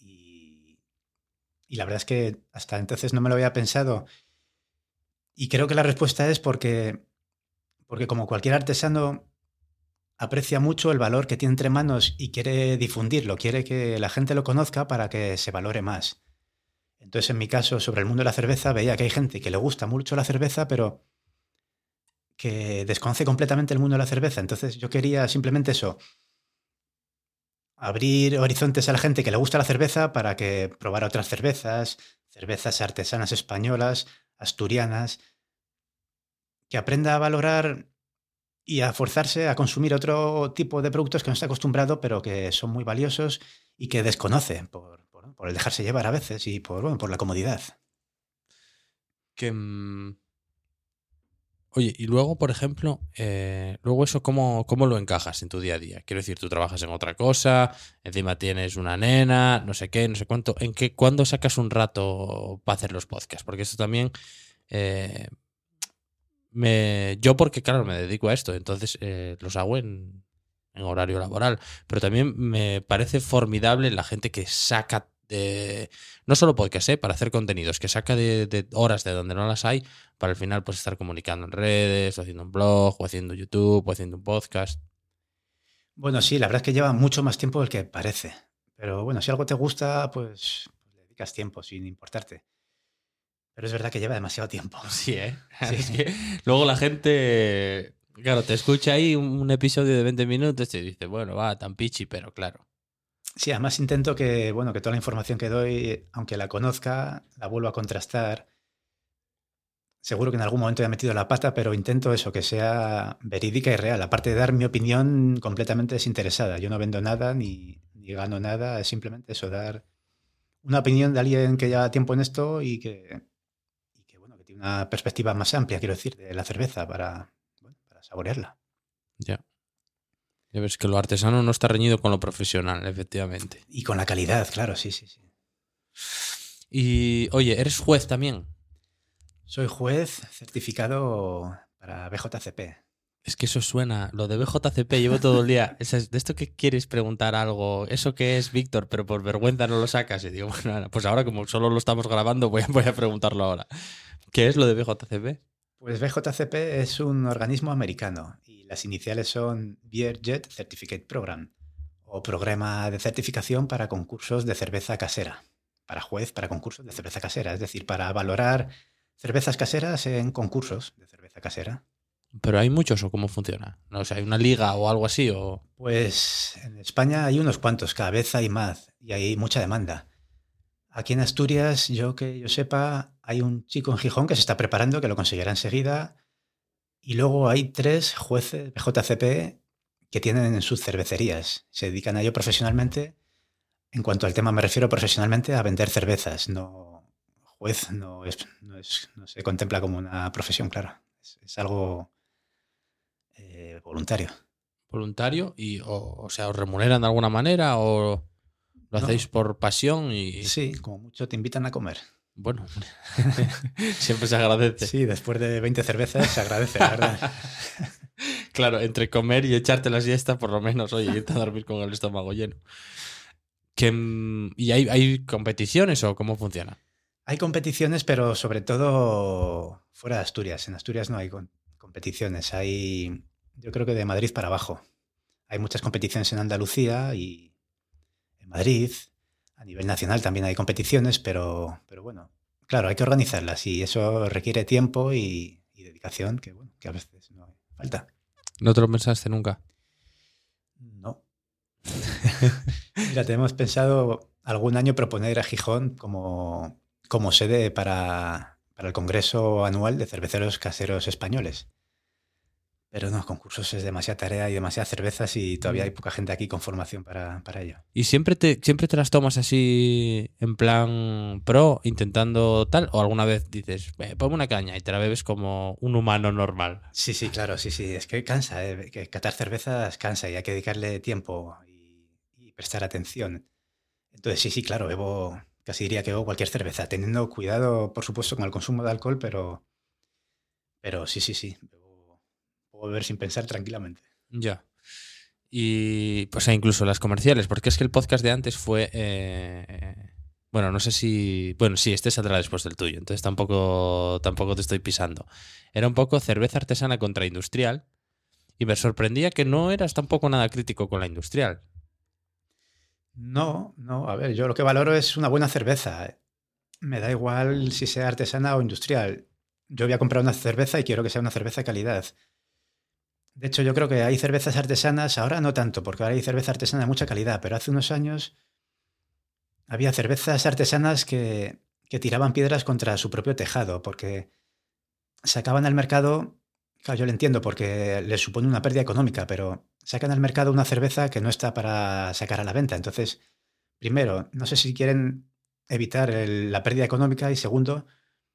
Y la verdad es que hasta entonces no me lo había pensado. Y creo que la respuesta es porque como cualquier artesano aprecia mucho el valor que tiene entre manos y quiere difundirlo, quiere que la gente lo conozca para que se valore más. Entonces, en mi caso, sobre el mundo de la cerveza, veía que hay gente que le gusta mucho la cerveza, pero que desconoce completamente el mundo de la cerveza. Entonces, yo quería simplemente eso, abrir horizontes a la gente que le gusta la cerveza para que probara otras cervezas, cervezas artesanas españolas, asturianas, que aprenda a valorar y a forzarse a consumir otro tipo de productos que no está acostumbrado, pero que son muy valiosos y que desconoce por el dejarse llevar a veces y por la comodidad. Que... Oye, y luego, por ejemplo, luego eso, ¿cómo lo encajas en tu día a día? Quiero decir, tú trabajas en otra cosa, encima tienes una nena, no sé qué, no sé cuánto. ¿Cuándo sacas un rato para hacer los podcasts? Porque eso también... yo porque, claro, me dedico a esto, entonces los hago en horario laboral. Pero también me parece formidable la gente que saca no solo podcast, para hacer contenidos, que saca de horas de donde no las hay, para al final pues estar comunicando en redes, o haciendo un blog, o haciendo YouTube, o haciendo un podcast. Bueno, sí, la verdad es que lleva mucho más tiempo del que parece. Pero bueno, si algo te gusta, pues le dedicas tiempo sin importarte. Pero es verdad que lleva demasiado tiempo. Sí, ¿eh? Sí. Es que luego la gente, claro, te escucha ahí un episodio de 20 minutos y dice, bueno, va, tan pichi, pero claro. Sí, además intento que toda la información que doy, aunque la conozca, la vuelva a contrastar. Seguro que en algún momento he metido la pata, pero intento eso, que sea verídica y real. Aparte de dar mi opinión completamente desinteresada. Yo no vendo nada ni gano nada, es simplemente eso, dar una opinión de alguien que lleva tiempo en esto y que tiene una perspectiva más amplia, quiero decir, de la cerveza para saborearla. Ya. Ya ves que lo artesano no está reñido con lo profesional, efectivamente. Y con la calidad, claro, sí. Y, oye, ¿eres juez también? Soy juez certificado para BJCP. Es que eso suena, lo de BJCP, llevo todo el día. ¿De esto que quieres preguntar algo? ¿Eso qué es, Víctor? Pero por vergüenza no lo sacas. Y digo, bueno, pues ahora como solo lo estamos grabando, voy a preguntarlo ahora. ¿Qué es lo de BJCP? Pues BJCP es un organismo americano y las iniciales son Beer Jet Certificate Program, o programa de certificación para concursos de cerveza casera, para juez para concursos de cerveza casera, es decir, para valorar cervezas caseras en concursos de cerveza casera. ¿Pero hay muchos o cómo funciona? No, o sea, ¿hay una liga o algo así? O... Pues en España hay unos cuantos, cada vez hay más y hay mucha demanda. Aquí en Asturias, que yo sepa, hay un chico en Gijón que se está preparando, que lo conseguirá enseguida. Y luego hay 3 jueces BJCP que tienen en sus cervecerías. Se dedican a ello profesionalmente En cuanto al tema, me refiero profesionalmente a vender cervezas. No, juez no se contempla como una profesión, claro. Es algo voluntario. Voluntario y, o sea, ¿os remuneran de alguna manera o lo No, hacéis por pasión y, sí, como mucho te invitan a comer. bueno, siempre se agradece? Sí, después de 20 cervezas se agradece, la verdad. Claro, entre comer y echarte la siesta, por lo menos, oye, irte a dormir con el estómago lleno. ¿Y hay competiciones o cómo funciona? Hay competiciones, pero sobre todo fuera de Asturias. En Asturias no hay competiciones. Yo creo que de Madrid para abajo. Hay muchas competiciones en Andalucía y en Madrid. A nivel nacional también hay competiciones, pero bueno, claro, hay que organizarlas y eso requiere tiempo y dedicación que a veces no hay falta. ¿No te lo pensaste nunca? No. Mira, tenemos pensado algún año proponer a Gijón como sede para el Congreso Anual de Cerveceros Caseros Españoles. Pero no, concursos es demasiada tarea y demasiadas cervezas y todavía hay poca gente aquí con formación para ello. ¿Y siempre te las tomas así en plan pro, intentando tal? ¿O alguna vez dices, ponme una caña y te la bebes como un humano normal? Sí, sí, claro, sí, sí. Es que cansa, que catar cervezas cansa y hay que dedicarle tiempo y prestar atención. Entonces, sí, sí, claro, casi diría que bebo cualquier cerveza, teniendo cuidado, por supuesto, con el consumo de alcohol, pero sí, sí, sí. Puedo beber sin pensar tranquilamente. Ya. Y pues incluso las comerciales, porque es que el podcast de antes fue... bueno, no sé si... Bueno, sí, este saldrá después del tuyo, entonces tampoco te estoy pisando. Era un poco cerveza artesana contra industrial y me sorprendía que no eras tampoco nada crítico con la industrial. No, no, a ver, yo lo que valoro es una buena cerveza. Me da igual si sea artesana o industrial. Yo voy a comprar una cerveza y quiero que sea una cerveza de calidad. De hecho, yo creo que hay cervezas artesanas, ahora no tanto, porque ahora hay cerveza artesana de mucha calidad, pero hace unos años había cervezas artesanas que tiraban piedras contra su propio tejado, porque sacaban al mercado, claro, yo lo entiendo, porque les supone una pérdida económica, pero sacan al mercado una cerveza que no está para sacar a la venta. Entonces, primero, no sé si quieren evitar la pérdida económica y segundo,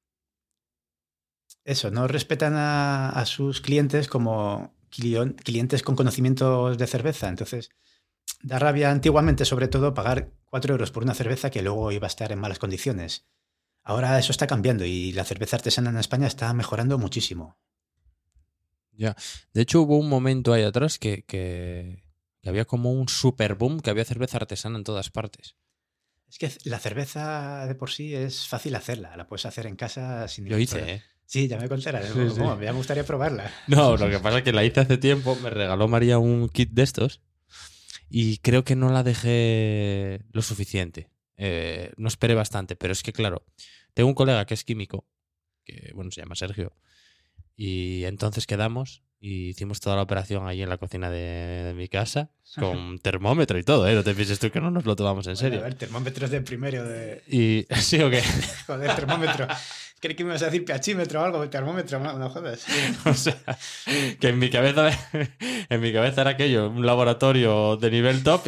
eso, no respetan a sus clientes como clientes con conocimientos de cerveza. Entonces, da rabia antiguamente, sobre todo, pagar 4 euros por una cerveza que luego iba a estar en malas condiciones. Ahora eso está cambiando y la cerveza artesana en España está mejorando muchísimo. Ya. De hecho, hubo un momento ahí atrás que había como un super boom, que había cerveza artesana en todas partes. Es que la cerveza de por sí es fácil hacerla, la puedes hacer en casa sin Yo ningún hice, problema. ¿eh? Sí, ya me contarás. Sí, sí. Ya me gustaría probarla. No, lo que pasa es que la hice hace tiempo, me regaló María un kit de estos y creo que no la dejé lo suficiente. No esperé bastante, pero es que claro, tengo un colega que es químico, que bueno, se llama Sergio, y entonces quedamos y hicimos toda la operación ahí en la cocina de mi casa con termómetro y todo, ¿eh? No te pienses tú que no nos lo tomamos en Bueno, serio. a ver, termómetros de primero de... Y sí o qué. Joder, termómetro. Creí que me ibas a decir pHímetro o algo, termómetro, no jodas. O sea, que en mi cabeza era aquello, un laboratorio de nivel top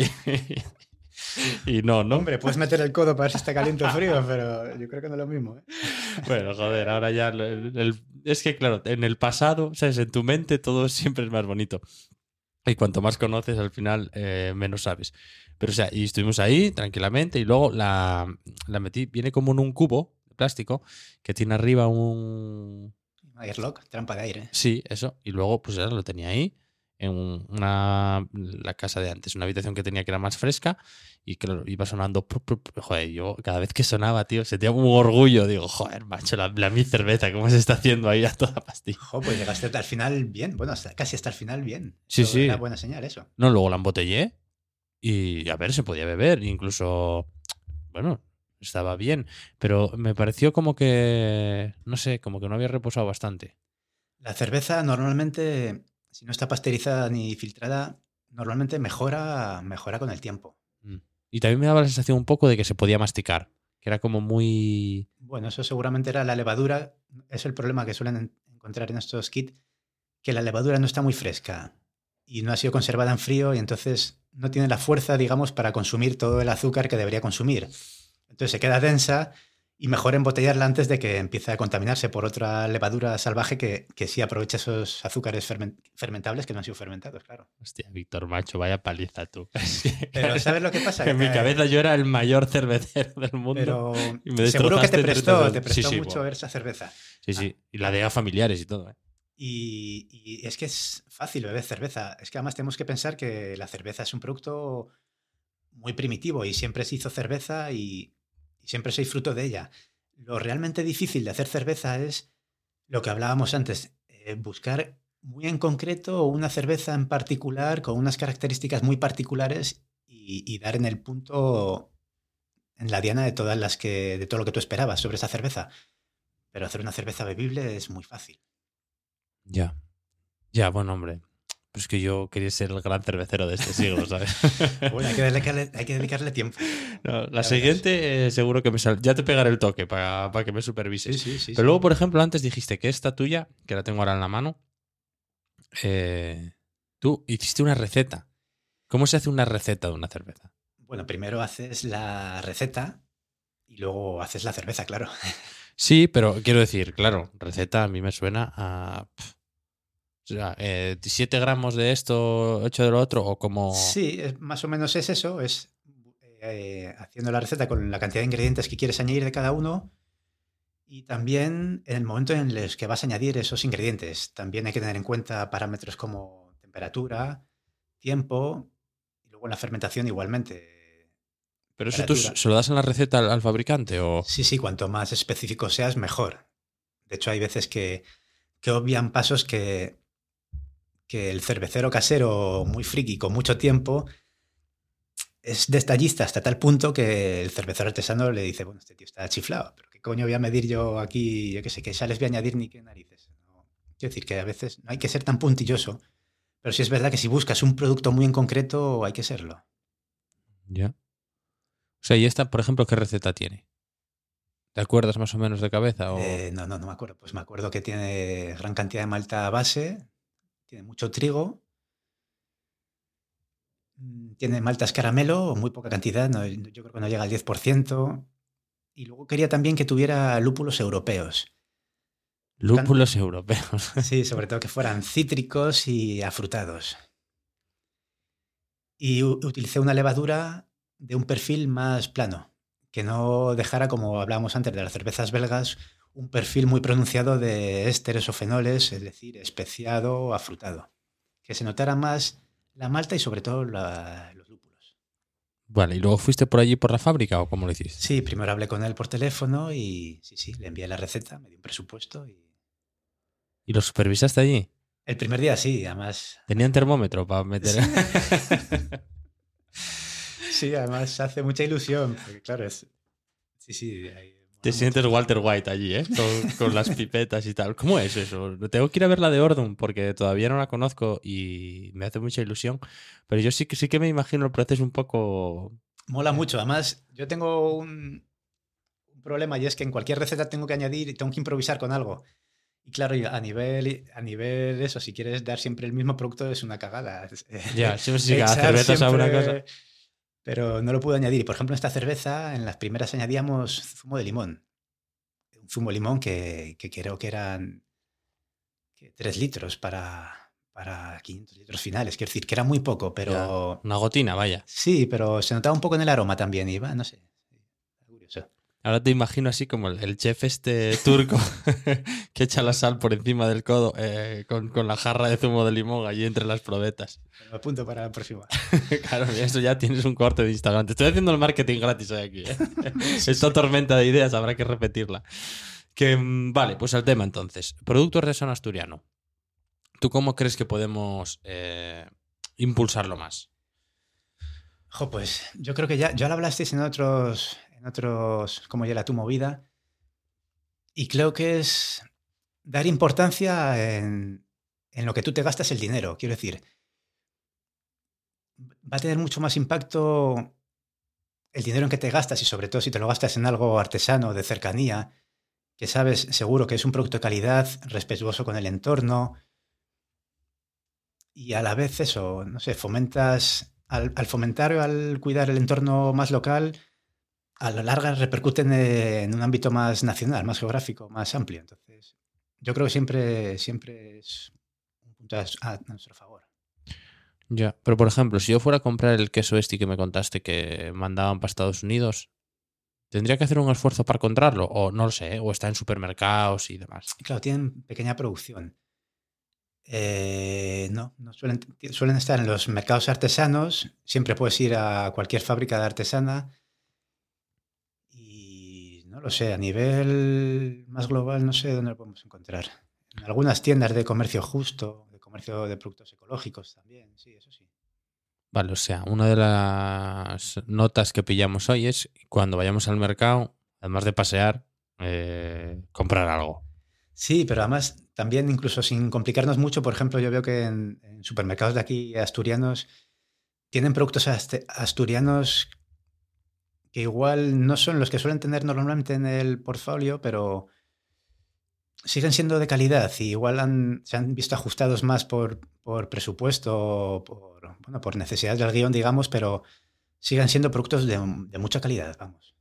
y no. Hombre, puedes meter el codo para ver si está caliente o frío, pero yo creo que no es lo mismo, ¿eh? Bueno, joder, ahora ya... es que claro, en el pasado, ¿sabes? En tu mente todo siempre es más bonito. Y cuanto más conoces, al final, menos sabes. Pero o sea, y estuvimos ahí tranquilamente y luego la metí, viene como en un cubo de plástico que tiene arriba un... Airlock, trampa de aire. Sí, eso. Y luego, pues ya lo tenía ahí, en la casa de antes, una habitación que tenía que era más fresca, y claro, iba sonando. Joder, yo cada vez que sonaba, tío, sentía un orgullo. Digo, joder, macho, mi cerveza, ¿cómo se está haciendo ahí a toda pastilla? Jo, pues llegaste hasta el final bien. Bueno, casi hasta el final bien. Sí, Eso sí. era buena señal, eso. No, luego la embotellé y a ver, se podía beber. Incluso, bueno, estaba bien. Pero me pareció como que, no sé, como que no había reposado bastante. La cerveza normalmente, si no está pasteurizada ni filtrada, normalmente mejora con el tiempo. Y también me daba la sensación un poco de que se podía masticar, que era como muy... Bueno, eso seguramente era la levadura. Es el problema que suelen encontrar en estos kits, que la levadura no está muy fresca. y no ha sido conservada en frío y entonces no tiene la fuerza, digamos, para consumir todo el azúcar que debería consumir. Entonces se queda densa y mejor embotellarla antes de que empiece a contaminarse por otra levadura salvaje que sí aprovecha esos azúcares fermentables que no han sido fermentados, claro. Hostia, Víctor, macho, vaya paliza tú. Pero ¿sabes lo que pasa? En mi cabeza yo era el mayor cervecero del mundo. Pero y me seguro que te destrozaste prestó sí, mucho bueno. esa cerveza. Sí. Y la de familiares y todo, ¿eh? Y es que es fácil beber cerveza. Es que además tenemos que pensar que la cerveza es un producto muy primitivo y siempre se hizo cerveza y siempre se disfrutó de ella. Lo realmente difícil de hacer cerveza es lo que hablábamos antes, buscar muy en concreto una cerveza en particular con unas características muy particulares y dar en el punto, en la diana de de todo lo que tú esperabas sobre esa cerveza. Pero hacer una cerveza bebible es muy fácil. Ya, bueno, hombre. Pues que yo quería ser el gran cervecero de este siglo, ¿sabes? Bueno, hay que dedicarle tiempo. No, la siguiente seguro que me sale. Ya te pegaré el toque para que me supervises. Sí. Pero luego, por ejemplo, antes dijiste que esta tuya, que la tengo ahora en la mano, tú hiciste una receta. ¿Cómo se hace una receta de una cerveza? Bueno, primero haces la receta y luego haces la cerveza, claro. Sí, pero quiero decir, claro, receta a mí me suena a... O sea, 7 gramos de esto, 8 de lo otro, o como... Sí, más o menos es eso, es haciendo la receta con la cantidad de ingredientes que quieres añadir de cada uno y también en el momento en el que vas a añadir esos ingredientes. También hay que tener en cuenta parámetros como temperatura, tiempo y luego en la fermentación igualmente. ¿Pero eso tú se lo das en la receta al fabricante o...? Sí, cuanto más específico seas, mejor. De hecho, hay veces que obvian pasos que el cervecero casero muy friki con mucho tiempo es detallista hasta tal punto que el cervecero artesano le dice, bueno, este tío está chiflado, pero ¿qué coño voy a medir yo aquí? Yo qué sé, qué sales voy a añadir ni qué narices. No. Quiero decir que a veces no hay que ser tan puntilloso, pero sí es verdad que si buscas un producto muy en concreto hay que serlo. Ya. O sea, ¿y esta, por ejemplo, qué receta tiene? ¿Te acuerdas más o menos de cabeza? O... No me acuerdo. Pues me acuerdo que tiene gran cantidad de malta base, tiene mucho trigo, tiene maltas caramelo, muy poca cantidad, no, yo creo que no llega al 10%. Y luego quería también que tuviera lúpulos europeos. Lúpulos europeos. Sí, sobre todo que fueran cítricos y afrutados. Y utilicé una levadura de un perfil más plano, que no dejara, como hablábamos antes de las cervezas belgas, un perfil muy pronunciado de ésteres o fenoles, es decir, especiado o afrutado. Que se notara más la malta y sobre todo los lúpulos. Vale, ¿y luego fuiste por allí por la fábrica o cómo lo hiciste? Sí, primero hablé con él por teléfono y sí, le envié la receta, me dio un presupuesto ¿Y lo supervisaste allí? El primer día sí, además... ¿Tenían termómetro para meter...? Sí, además hace mucha ilusión, porque claro, es... Sí. Te sientes Walter White allí, ¿eh? Con las pipetas y tal. ¿Cómo es eso? Tengo que ir a ver la de Ordum porque todavía no la conozco y me hace mucha ilusión. Pero yo sí que me imagino el proceso un poco... Mola mucho. Además, yo tengo un problema y es que en cualquier receta tengo que añadir y tengo que improvisar con algo. Y claro, a nivel eso, si quieres dar siempre el mismo producto es una cagada. Ya, siempre si cada cerveza sabe una cosa. Pero no lo puedo añadir. Y por ejemplo, en esta cerveza, en las primeras añadíamos zumo de limón. Un zumo de limón que creo que eran 3 litros para 500 litros finales. Quiero decir, que era muy poco, pero... Ya, una gotina, vaya. Sí, pero se notaba un poco en el aroma también. Y va, no sé. Curioso. Ahora te imagino así como el chef este turco que echa la sal por encima del codo con la jarra de zumo de limón allí entre las probetas. Me apunto para la próxima. Claro, eso ya tienes un corte de Instagram. Te estoy haciendo el marketing gratis hoy aquí. Esta tormenta de ideas habrá que repetirla. Vale, pues al tema entonces. Producto artesano asturiano. ¿Tú cómo crees que podemos impulsarlo más? Pues yo creo que ya lo hablasteis en otros como ya era tu movida, y creo que es dar importancia en lo que tú te gastas el dinero. Quiero decir, va a tener mucho más impacto el dinero en que te gastas y sobre todo si te lo gastas en algo artesano, de cercanía, que sabes seguro que es un producto de calidad, respetuoso con el entorno. y a la vez eso, no sé, fomentas, al fomentar o al cuidar el entorno más local, a la larga repercuten en un ámbito más nacional, más geográfico, más amplio. Entonces, yo creo que siempre es un punto a nuestro favor. Ya. Pero, por ejemplo, si yo fuera a comprar el queso este que me contaste que mandaban para Estados Unidos, ¿tendría que hacer un esfuerzo para encontrarlo? O no lo sé, ¿eh? O está en supermercados y demás. Claro, tienen pequeña producción. No suelen estar en los mercados artesanos. Siempre puedes ir a cualquier fábrica de artesana. Y no lo sé, a nivel más global, no sé dónde lo podemos encontrar. En algunas tiendas de comercio justo, de comercio de productos ecológicos también, sí, eso sí. Vale, o sea, una de las notas que pillamos hoy es cuando vayamos al mercado, además de pasear, comprar algo. Sí, pero además también incluso sin complicarnos mucho, por ejemplo, yo veo que en supermercados de aquí asturianos tienen productos asturianos que igual no son los que suelen tener normalmente en el portfolio, pero siguen siendo de calidad y igual se han visto ajustados más por presupuesto o por necesidades del guión, digamos, pero siguen siendo productos de mucha calidad, vamos.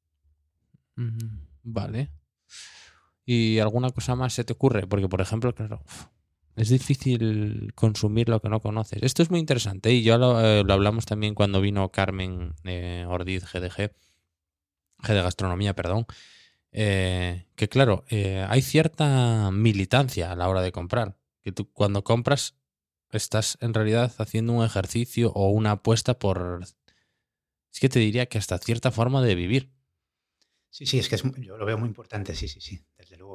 Vale. ¿Y alguna cosa más se te ocurre? Porque, por ejemplo, claro, es difícil consumir lo que no conoces. Esto es muy interesante y ya lo hablamos también cuando vino Carmen Ordiz, GDG, G de Gastronomía, perdón. Que claro, hay cierta militancia a la hora de comprar. Que tú cuando compras estás en realidad haciendo un ejercicio o una apuesta por... Es que te diría que hasta cierta forma de vivir. Sí, es que yo lo veo muy importante, sí. Desde luego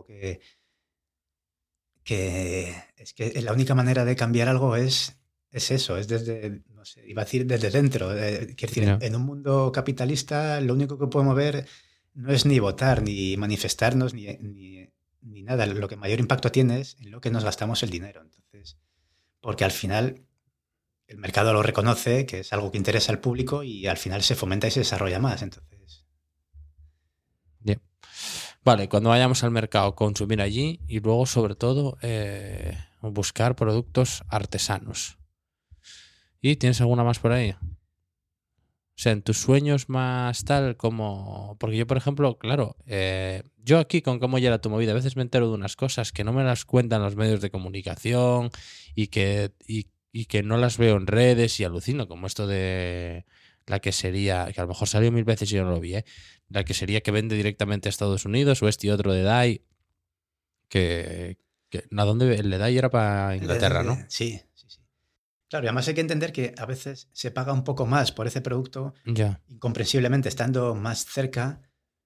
que es que la única manera de cambiar algo es eso, es desde, no sé, iba a decir desde dentro. Quiero decir, Ya. en un mundo capitalista lo único que podemos ver no es ni votar, ni manifestarnos, ni nada. Lo que mayor impacto tiene es en lo que nos gastamos el dinero. Entonces, porque al final el mercado lo reconoce, que es algo que interesa al público y al final se fomenta y se desarrolla más. Entonces, Bien. Vale, cuando vayamos al mercado, consumir allí y luego, sobre todo, buscar productos artesanos. ¿Y tienes alguna más por ahí? O sea, en tus sueños más tal como... Porque yo, por ejemplo, claro, yo aquí con cómo ya era tu movida, a veces me entero de unas cosas que no me las cuentan los medios de comunicación y que no las veo en redes y alucino, como esto de la que sería, que a lo mejor salió 1000 veces y yo no lo vi, ¿eh? La que sería que vende directamente a Estados Unidos o este y otro de DAI, ¿a dónde el de DAI era para Inglaterra, ¿no? sí. Claro, y además hay que entender que a veces se paga un poco más por ese producto, Ya. incomprensiblemente estando más cerca,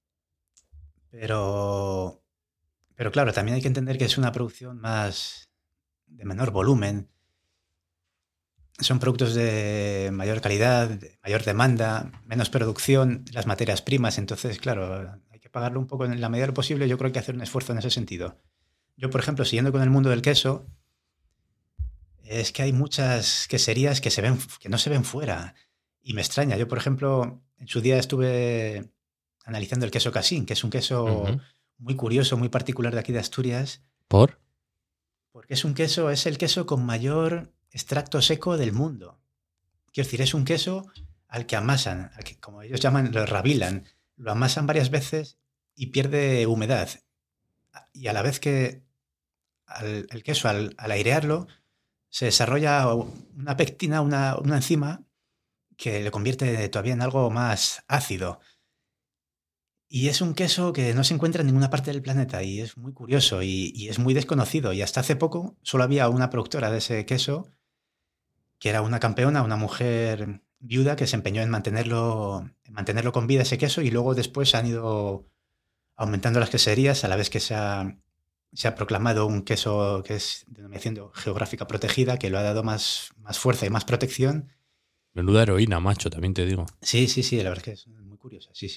pero, pero claro, también hay que entender que es una producción más de menor volumen. Son productos de mayor calidad, de mayor demanda, menos producción, las materias primas. Entonces, claro, hay que pagarlo un poco en la medida de lo posible. Yo creo que hay que hacer un esfuerzo en ese sentido. Yo, por ejemplo, siguiendo con el mundo del queso, es que hay muchas queserías que no se ven fuera. Y me extraña. Yo, por ejemplo, en su día estuve analizando el queso Casín, que es un queso Ujú. muy curioso, muy particular de aquí de Asturias, ¿Por? porque es el queso con mayor extracto seco del mundo. Quiero decir, es un queso al que amasan, al que, como ellos llaman, lo rabilan. Lo amasan varias veces y pierde humedad. Y a la vez que el queso, al airearlo, se desarrolla una pectina, una enzima que le convierte todavía en algo más ácido. Y es un queso que no se encuentra en ninguna parte del planeta y es muy curioso y es muy desconocido. Y hasta hace poco solo había una productora de ese queso, que era una campeona, una mujer viuda que se empeñó en mantenerlo con vida ese queso y luego después han ido aumentando las queserías a la vez que se ha proclamado un queso que es denominación geográfica protegida, que lo ha dado más fuerza y más protección. Menuda heroína, macho, también te digo. Sí, la verdad es que es muy curiosa, sí.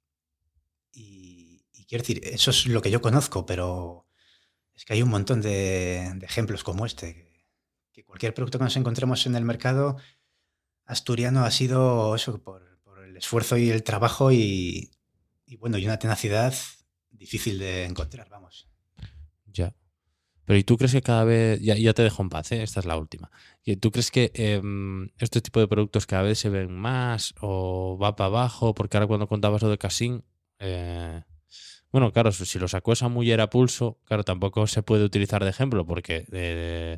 Y quiero decir, eso es lo que yo conozco, pero es que hay un montón de ejemplos como este, que cualquier producto que nos encontremos en el mercado asturiano ha sido eso por el esfuerzo y el trabajo y bueno, y una tenacidad difícil de encontrar, vamos. Ya. Pero ¿y tú crees que cada vez, ya te dejo en paz, esta es la última, ¿y tú crees que este tipo de productos cada vez se ven más o va para abajo? Porque ahora cuando contabas lo de Cassin, bueno, claro, si lo sacó esa muller a pulso, claro, tampoco se puede utilizar de ejemplo porque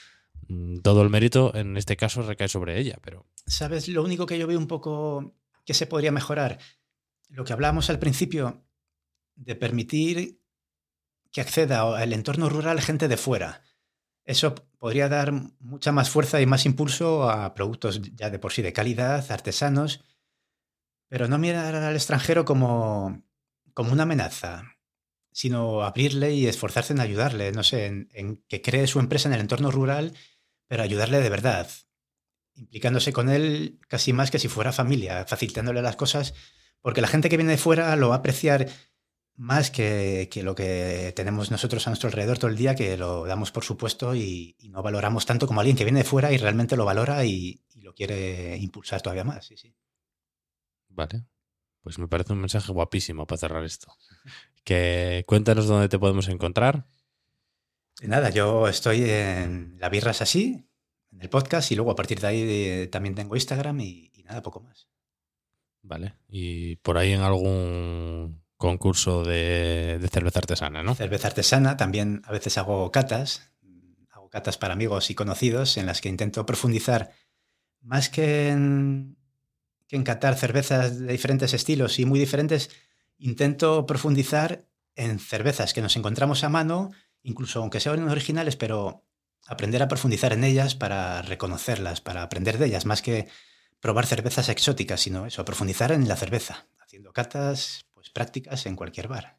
todo el mérito en este caso recae sobre ella, pero... ¿Sabes? Lo único que yo veo un poco que se podría mejorar, lo que hablábamos al principio, de permitir que acceda al entorno rural gente de fuera. Eso podría dar mucha más fuerza y más impulso a productos ya de por sí de calidad, artesanos, pero no mirar al extranjero como una amenaza, sino abrirle y esforzarse en ayudarle, no sé, en que cree su empresa en el entorno rural, pero ayudarle de verdad, implicándose con él casi más que si fuera familia, facilitándole las cosas, porque la gente que viene de fuera lo va a apreciar más que lo que tenemos nosotros a nuestro alrededor todo el día, que lo damos por supuesto y no valoramos tanto como alguien que viene de fuera y realmente lo valora y lo quiere impulsar todavía más. Sí, sí. Vale, pues me parece un mensaje guapísimo para cerrar esto. Que cuéntanos dónde te podemos encontrar. Y nada, yo estoy en La Birra es Así, en el podcast, y luego a partir de ahí también tengo Instagram y nada, poco más. Vale, y por ahí en algún concurso de cerveza artesana, ¿no? Cerveza artesana, también a veces hago catas para amigos y conocidos en las que intento profundizar más que en catar cervezas de diferentes estilos y muy diferentes, intento profundizar en cervezas que nos encontramos a mano, incluso aunque sean originales, pero aprender a profundizar en ellas para reconocerlas, para aprender de ellas, más que probar cervezas exóticas, sino eso, profundizar en la cerveza, haciendo catas pues prácticas en cualquier bar.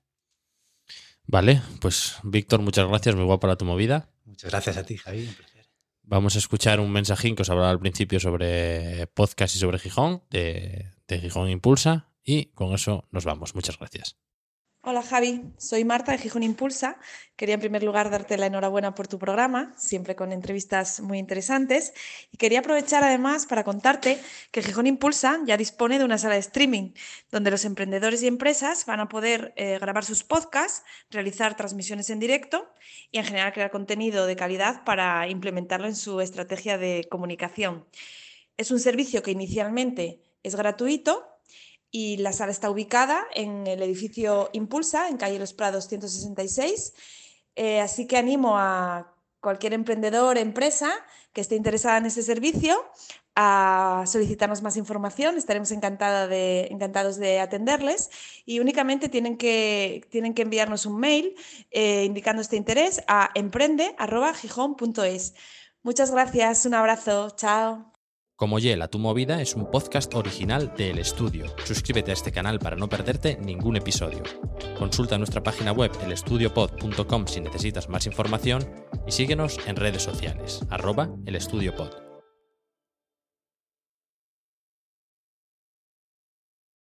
Vale, pues Víctor, muchas gracias, muy guapa tu movida. Muchas gracias a ti, Javi, un placer. Vamos a escuchar un mensajín que os hablaba al principio sobre podcast y sobre Gijón, de Gijón Impulsa, y con eso nos vamos. Muchas gracias. Hola Javi, soy Marta de Gijón Impulsa. Quería en primer lugar darte la enhorabuena por tu programa, siempre con entrevistas muy interesantes. Y quería aprovechar además para contarte que Gijón Impulsa ya dispone de una sala de streaming, donde los emprendedores y empresas van a poder grabar sus podcasts, realizar transmisiones en directo y en general crear contenido de calidad para implementarlo en su estrategia de comunicación. Es un servicio que inicialmente es gratuito, y la sala está ubicada en el edificio Impulsa, en calle Los Prados 166. Así que animo a cualquier emprendedor, empresa que esté interesada en este servicio a solicitarnos más información. Estaremos encantados de atenderles y únicamente tienen que enviarnos un mail indicando este interés a emprende@gijón.es. Muchas gracias, un abrazo, chao. Como Yela, tu movida es un podcast original de El Estudio. Suscríbete a este canal para no perderte ningún episodio. Consulta nuestra página web elestudiopod.com si necesitas más información y síguenos en redes sociales, @elestudiopod.